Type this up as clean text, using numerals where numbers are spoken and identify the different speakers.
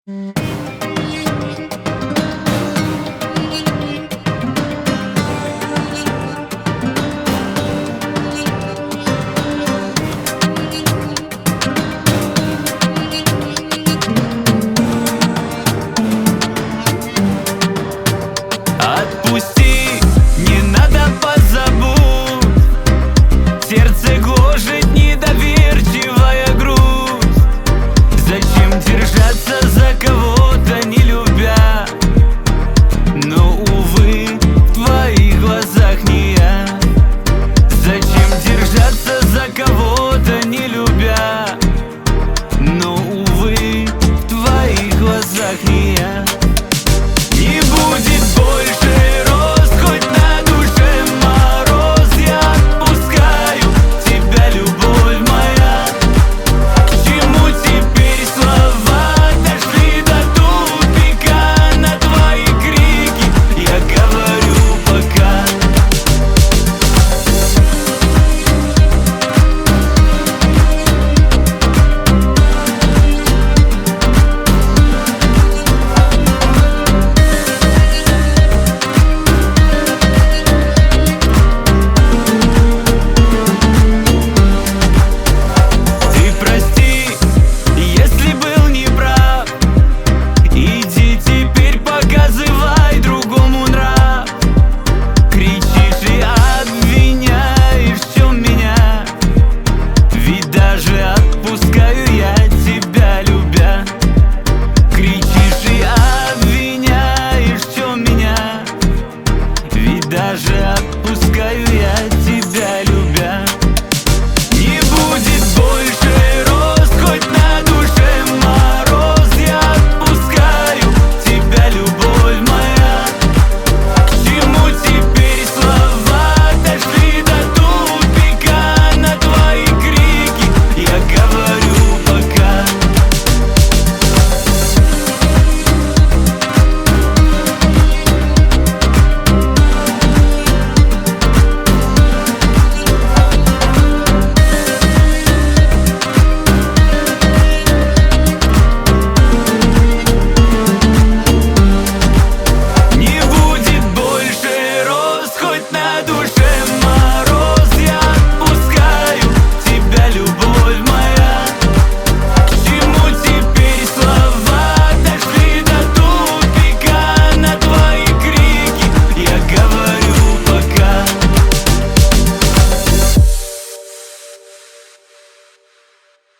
Speaker 1: Отпусти, не надо, позабудь. Сердце гложет недоверчивая грусть. Зачем держаться за кого-то, не любя? Но, увы, в твоих глазах не я. Зачем держаться за кого-то, не любя? Но, увы, в твоих глазах не я.